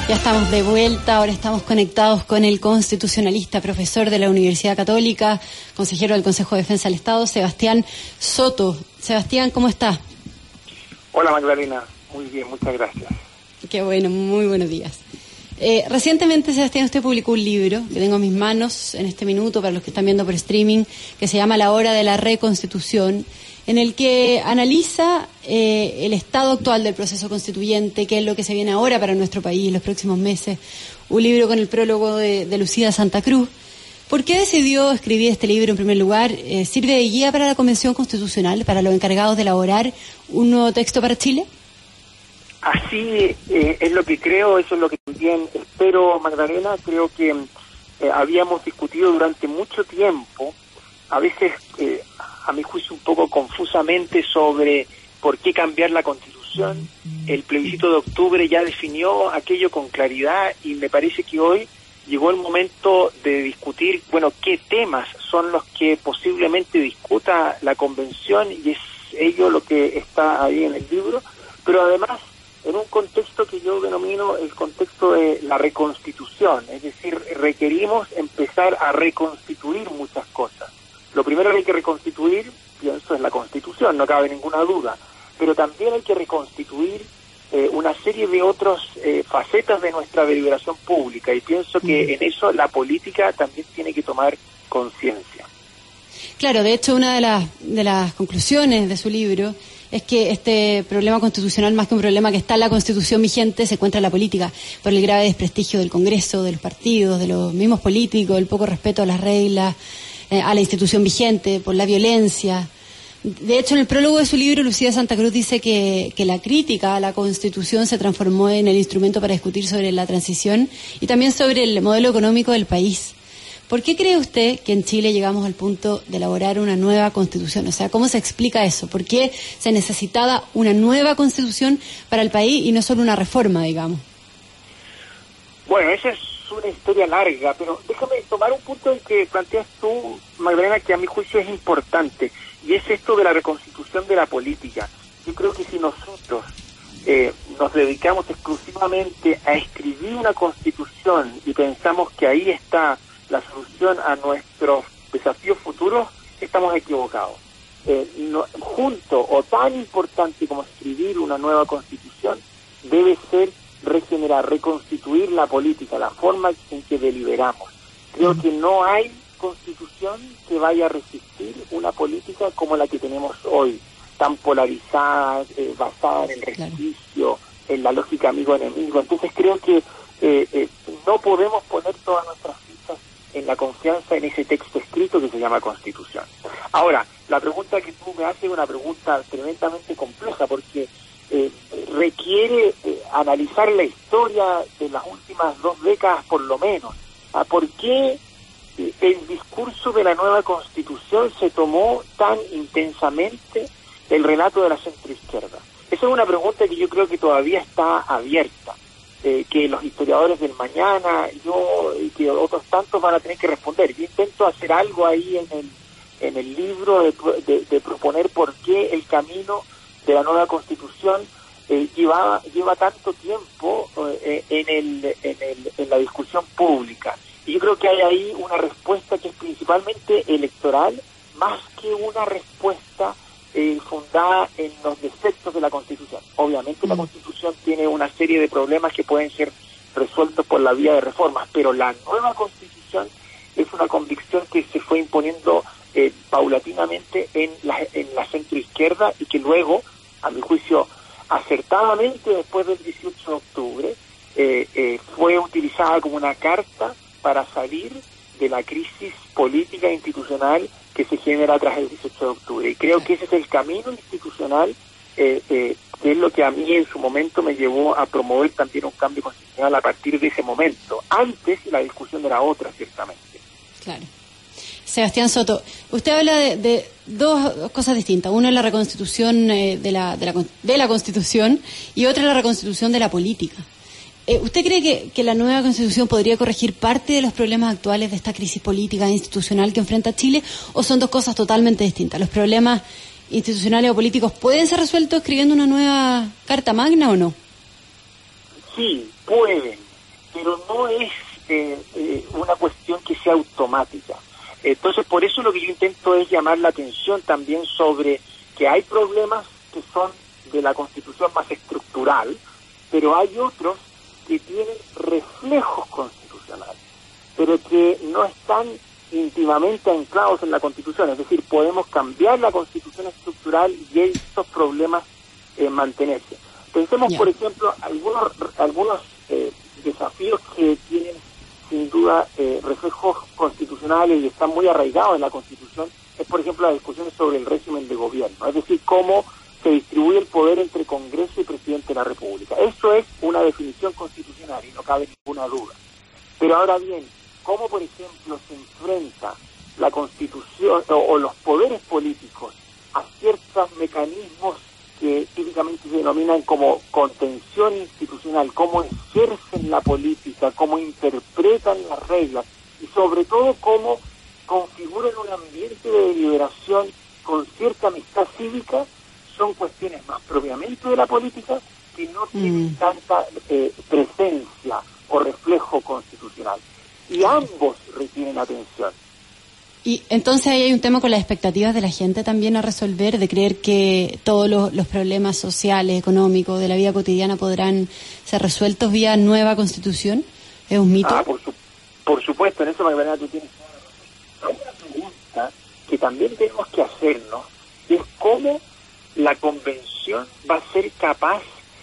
Ya estamos de vuelta, ahora estamos conectados con el constitucionalista, profesor de la Universidad Católica, consejero del Consejo de Defensa del Estado, Sebastián Soto. Sebastián, ¿cómo está? Hola Magdalena, muy bien, muchas gracias. Qué bueno, muy buenos días. Recientemente, Sebastián, usted publicó un libro que tengo en mis manos en este minuto, para los que están viendo por streaming, que se llama La Hora de la Reconstitución, en el que analiza el estado actual del proceso constituyente, qué es lo que se viene ahora para nuestro país en los próximos meses. Un libro con el prólogo de Lucía Santa Cruz. ¿Por qué decidió escribir este libro en primer lugar? ¿Sirve de guía para la Convención Constitucional, para los encargados de elaborar un nuevo texto para Chile? Así es lo que creo, eso es lo que también espero, Magdalena. Creo que habíamos discutido durante mucho tiempo, a veces a mi juicio un poco confusamente, sobre por qué cambiar la Constitución. El plebiscito de octubre ya definió aquello con claridad y me parece que hoy llegó el momento de discutir, bueno, qué temas son los que posiblemente discuta la Convención, y es ello lo que está ahí en el libro, pero además en un contexto que yo denomino el contexto de la reconstitución, es decir, requerimos empezar a reconstituir muchas cosas. Lo primero que hay que reconstituir, pienso, es la Constitución, no cabe ninguna duda, pero también hay que reconstituir una serie de otras facetas de nuestra deliberación pública, y pienso que en eso la política también tiene que tomar conciencia. Claro, de hecho, una de las conclusiones de su libro es que este problema constitucional, más que un problema que está en la Constitución vigente, se encuentra en la política, por el grave desprestigio del Congreso, de los partidos, de los mismos políticos, el poco respeto a las reglas, a la institución vigente, por la violencia. De hecho, en el prólogo de su libro, Lucía Santa Cruz dice que la crítica a la Constitución se transformó en el instrumento para discutir sobre la transición y también sobre el modelo económico del país. ¿Por qué cree usted que en Chile llegamos al punto de elaborar una nueva Constitución? O sea, ¿cómo se explica eso? ¿Por qué se necesitaba una nueva Constitución para el país y no solo una reforma, digamos? Bueno, esa es una historia larga, pero déjame tomar un punto en que planteas tú, Magdalena, que a mi juicio es importante, y es esto de la reconstitución de la política. Yo creo que si nosotros nos dedicamos exclusivamente a escribir una Constitución y pensamos que ahí está la solución a nuestros desafíos futuros, estamos equivocados. Junto o tan importante como escribir una nueva Constitución debe ser regenerar, reconstituir la política, la forma en que deliberamos. Creo que no hay Constitución que vaya a resistir una política como la que tenemos hoy, tan polarizada, basada en el resquicio, en la lógica amigo-enemigo. Entonces creo que no podemos poner todas nuestras fichas en la confianza en ese texto escrito que se llama Constitución. Ahora, la pregunta que tú me haces es una pregunta tremendamente compleja, porque requiere analizar la historia de las últimas 2 décadas por lo menos. ¿Por qué el discurso de la nueva Constitución se tomó tan intensamente el relato de la centroizquierda? Esa es una pregunta que yo creo que todavía está abierta, que los historiadores del mañana, yo y que otros tantos van a tener que responder. Yo intento hacer algo ahí en el libro de proponer por qué el camino de la nueva Constitución lleva tanto tiempo en la discusión pública. Y yo creo que hay ahí una respuesta que es principalmente electoral, más que una respuesta fundada en los defectos de la Constitución. Obviamente la Constitución tiene una serie de problemas que pueden ser resueltos por la vía de reformas, pero la nueva Constitución es una convicción que se fue imponiendo paulatinamente en la centroizquierda, y que luego, a mi juicio, acertadamente después del 18 de octubre, fue utilizada como una carta para salir de la crisis política e institucional que se genera tras el 18 de octubre. Y creo que ese es el camino institucional, que es lo que a mí en su momento me llevó a promover también un cambio constitucional a partir de ese momento. Antes la discusión era otra, ciertamente. Claro. Sebastián Soto, usted habla de 2 cosas distintas. Una es la reconstitución de la Constitución, y otra es la reconstitución de la política. ¿Usted cree que la nueva Constitución podría corregir parte de los problemas actuales de esta crisis política e institucional que enfrenta Chile, o son 2 cosas totalmente distintas? ¿Los problemas institucionales o políticos pueden ser resueltos escribiendo una nueva Carta Magna o no? Sí, pueden. pero no es una cuestión que sea automática. Entonces, por eso lo que yo intento es llamar la atención también sobre que hay problemas que son de la Constitución más estructural, pero hay otros que tienen reflejos constitucionales, pero que no están íntimamente anclados en la Constitución. Es decir, podemos cambiar la Constitución estructural y estos problemas mantenerse. Pensemos, por ejemplo, algunos desafíos que tienen sin duda reflejos constitucionales y están muy arraigados en la Constitución. Es, por ejemplo, la discusión sobre el régimen de gobierno, es decir, cómo se distribuye el poder entre Congreso y Presidente de la República. Eso es una definición constitucional y no cabe ninguna duda. Pero ahora bien, cómo, por ejemplo, se enfrenta la Constitución o los poderes políticos a ciertos mecanismos que típicamente se denominan como contención institucional, cómo ejercen la política, cómo interpretan las reglas y sobre todo cómo configuran un ambiente de deliberación con cierta amistad cívica, son cuestiones más propiamente de la política que no tienen tanta presencia o reflejo constitucional. Y ambos requieren atención. Y entonces ahí hay un tema con las expectativas de la gente también a resolver, de creer que todos los problemas sociales, económicos, de la vida cotidiana podrán ser resueltos vía nueva Constitución. ¿Es un mito? Por supuesto, en eso, Magdalena, tú tienes toda la razón. Hay una pregunta que también tenemos que hacernos, es cómo la Convención va a ser capaz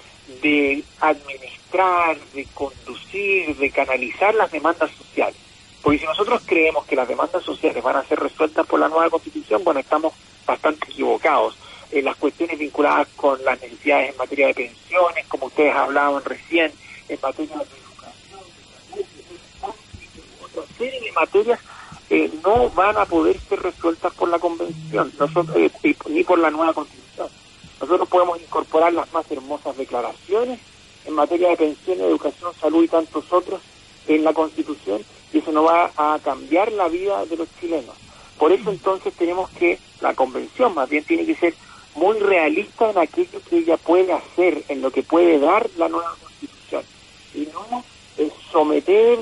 de administrar, de conducir, de canalizar las demandas sociales. Porque si nosotros creemos que las demandas sociales van a ser resueltas por la nueva Constitución, bueno, estamos bastante equivocados. Las cuestiones vinculadas con las necesidades en materia de pensiones, como ustedes hablaban recién, en materia de educación, de salud, de otra serie de materias, no van a poder ser resueltas por la Convención, ni por la nueva Constitución. Nosotros podemos incorporar las más hermosas declaraciones en materia de pensión, educación, salud y tantos otros en la Constitución, y eso no va a cambiar la vida de los chilenos. Por eso entonces tenemos que, la Convención más bien tiene que ser muy realista en aquello que ella puede hacer, en lo que puede dar la nueva Constitución, y no someter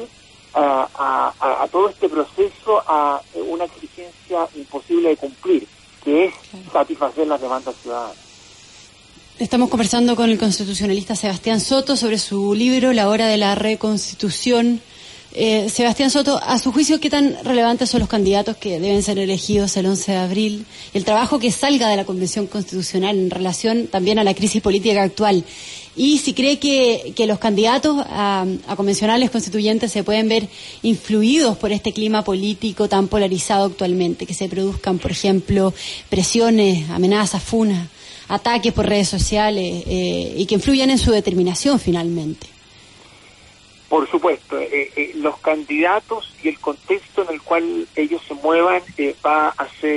a todo este proceso a una exigencia imposible de cumplir, que es satisfacer las demandas ciudadanas. Estamos conversando con el constitucionalista Sebastián Soto sobre su libro La Hora de la Reconstitución. Sebastián Soto, a su juicio, ¿qué tan relevantes son los candidatos que deben ser elegidos el 11 de abril? El trabajo que salga de la Convención Constitucional en relación también a la crisis política actual. Y si cree que los candidatos a convencionales constituyentes se pueden ver influidos por este clima político tan polarizado actualmente, que se produzcan, por ejemplo, presiones, amenazas, funas, ataques por redes sociales y que influyan en su determinación finalmente. Por supuesto, los candidatos y el contexto en el cual ellos se muevan va a ser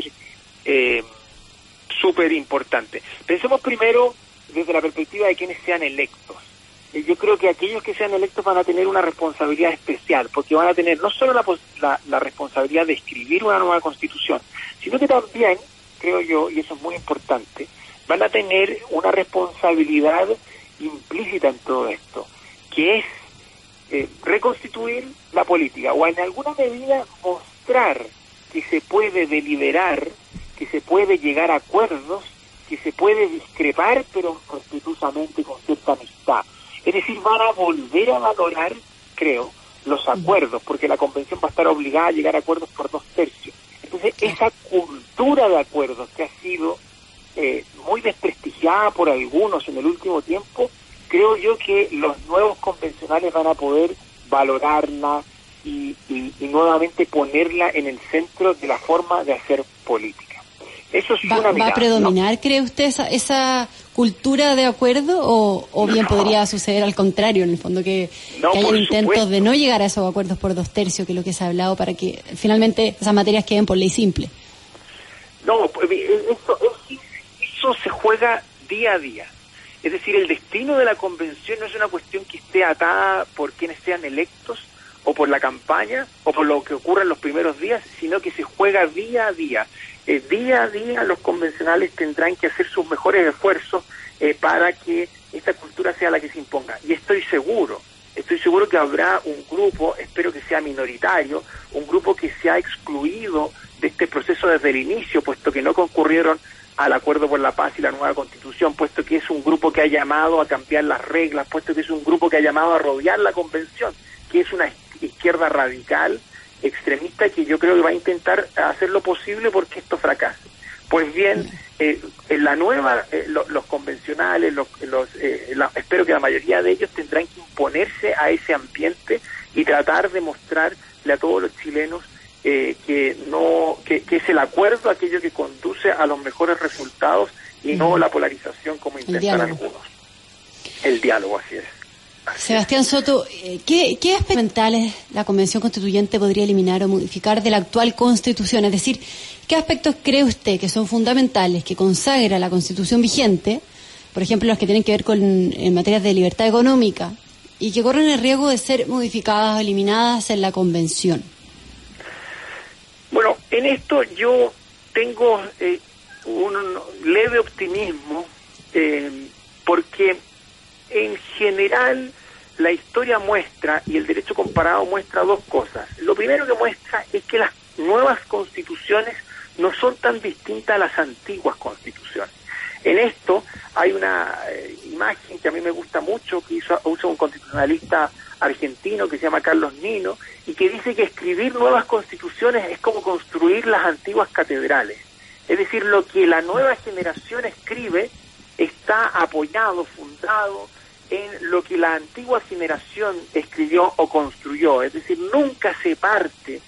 súper importante. Pensemos primero desde la perspectiva de quienes sean electos. Yo creo que aquellos que sean electos van a tener una responsabilidad especial, porque van a tener no solo la responsabilidad de escribir una nueva Constitución, sino que también, creo yo, y eso es muy importante, van a tener una responsabilidad implícita en todo esto, que es reconstituir la política, o en alguna medida mostrar que se puede deliberar, que se puede llegar a acuerdos, que se puede discrepar, pero respetuosamente, con cierta amistad. Es decir, van a volver a valorar, creo, los acuerdos, porque la Convención va a estar obligada a llegar a acuerdos por 2/3. Entonces, esa cultura de acuerdos que ha sido muy desprestigiada por algunos en el último tiempo, creo yo que los nuevos convencionales van a poder valorarla y nuevamente ponerla en el centro de la forma de hacer política. Eso es una mirada. ¿Va a predominar, ¿no? ¿Cree usted esa cultura de acuerdo o bien podría suceder al contrario, en el fondo, que haya intentos de no llegar a esos acuerdos por 2/3, que es lo que se ha hablado, para que finalmente esas materias queden por ley simple? No, eso se juega día a día. Es decir, el destino de la Convención no es una cuestión que esté atada por quienes sean electos o por la campaña o por lo que ocurra en los primeros días, sino que se juega día a día. Día a día los convencionales tendrán que hacer sus mejores esfuerzos para que esta cultura sea la que se imponga. Y estoy seguro que que habrá un grupo, espero que sea minoritario, un grupo que se ha excluido de este proceso desde el inicio, puesto que no concurrieron al Acuerdo por la Paz y la nueva Constitución, puesto que es un grupo que ha llamado a cambiar las reglas, puesto que es un grupo que ha llamado a rodear la Convención, que es una izquierda radical, extremista, que yo creo que va a intentar hacer lo posible porque esto fracase. Pues bien, en la nueva, los convencionales, espero que la mayoría de ellos tendrán que imponerse a ese ambiente y tratar de mostrarle a todos los chilenos que es el acuerdo aquello que conduce a los mejores resultados y no la polarización como intentan algunos. El diálogo, así es. Sebastián Soto, ¿qué aspectos fundamentales la Convención Constituyente podría eliminar o modificar de la actual Constitución? Es decir, ¿qué aspectos cree usted que son fundamentales, que consagra la Constitución vigente, por ejemplo, los que tienen que ver en materias de libertad económica, y que corren el riesgo de ser modificadas o eliminadas en la Convención? Bueno, en esto yo tengo un leve optimismo, porque en general la historia muestra, y el derecho comparado muestra dos cosas. Lo primero que muestra es que las nuevas constituciones no son tan distintas a las antiguas constituciones. En esto hay una imagen que a mí me gusta mucho, que usa un constitucionalista argentino que se llama Carlos Nino, y que dice que escribir nuevas constituciones es como construir las antiguas catedrales. Es decir, lo que la nueva generación escribe está apoyado, fundado en lo que la antigua generación escribió o construyó. Es decir, nunca se parte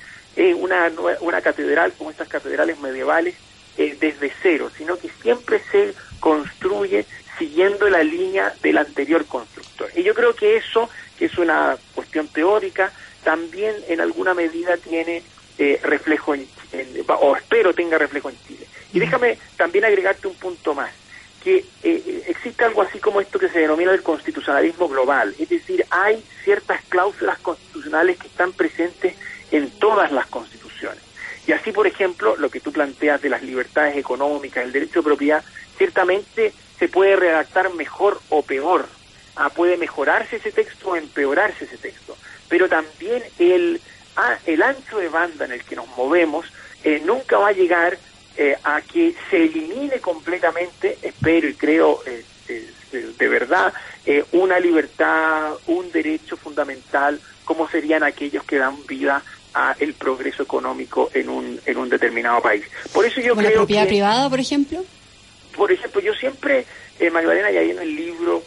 una catedral como estas catedrales medievales desde cero, sino que siempre se construye siguiendo la línea del anterior constructor. Y yo creo que eso, que es una cuestión teórica, también en alguna medida tiene reflejo o espero tenga reflejo en Chile. Y déjame también agregarte un punto más, que existe algo así como esto que se denomina el constitucionalismo global, es decir, hay ciertas cláusulas constitucionales que están presentes en todas las constituciones. Y así, por ejemplo, lo que tú planteas de las libertades económicas, el derecho de propiedad, ciertamente se puede redactar mejor o peor. Puede mejorarse ese texto o empeorarse ese texto. Pero también el ancho de banda en el que nos movemos nunca va a llegar a que se elimine completamente, espero y creo de verdad, una libertad, un derecho fundamental, como serían aquellos que dan vida a el progreso económico en un determinado país. Por eso yo creo ¿la propiedad privada, por ejemplo? Por ejemplo, yo siempre, Magdalena, y ahí en el libro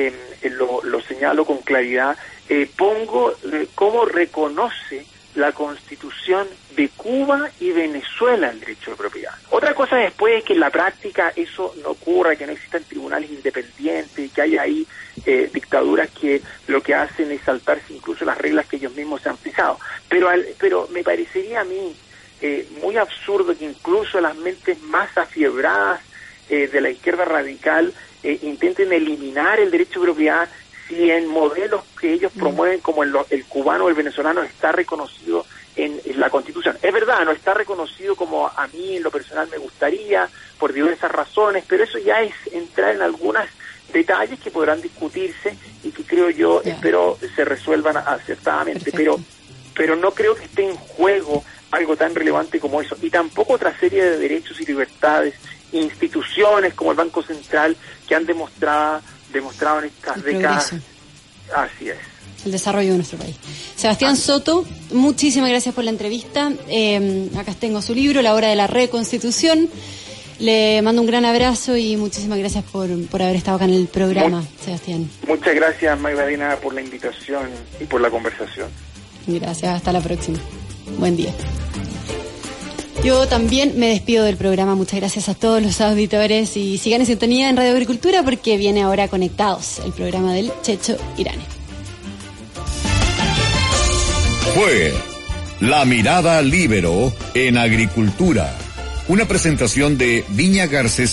lo señalo con claridad, pongo cómo reconoce la Constitución de Cuba y Venezuela el derecho de propiedad. Otra cosa después es que en la práctica eso no ocurra, que no existan tribunales independientes, que haya ahí dictaduras que lo que hacen es saltarse incluso las reglas que ellos mismos se han fijado. Pero me parecería a mí muy absurdo que incluso las mentes más afiebradas de la izquierda radical intenten eliminar el derecho de propiedad si en modelos que ellos promueven como el cubano o el venezolano está reconocido en la Constitución. Es verdad, no está reconocido como a mí en lo personal me gustaría, por diversas razones, pero eso ya es entrar en algunos detalles que podrán discutirse y que creo yo, espero, se resuelvan acertadamente. Pero no creo que esté en juego algo tan relevante como eso. Y tampoco otra serie de derechos y libertades, instituciones como el Banco Central, que han demostrado en estas décadas. Así es. El desarrollo de nuestro país. Sebastián Soto, muchísimas gracias por la entrevista. Acá tengo su libro, La Hora de la Reconstitución. Le mando un gran abrazo y muchísimas gracias por haber estado acá en el programa, Sebastián. Muchas gracias, Magdalena, por la invitación y por la conversación. Gracias, hasta la próxima. Buen día. Yo también me despido del programa. Muchas gracias a todos los auditores y sigan en sintonía en Radio Agricultura porque viene ahora Conectados, el programa del Checho Irane. Fue La Mirada Líbero en Agricultura, una presentación de Viña Garcés.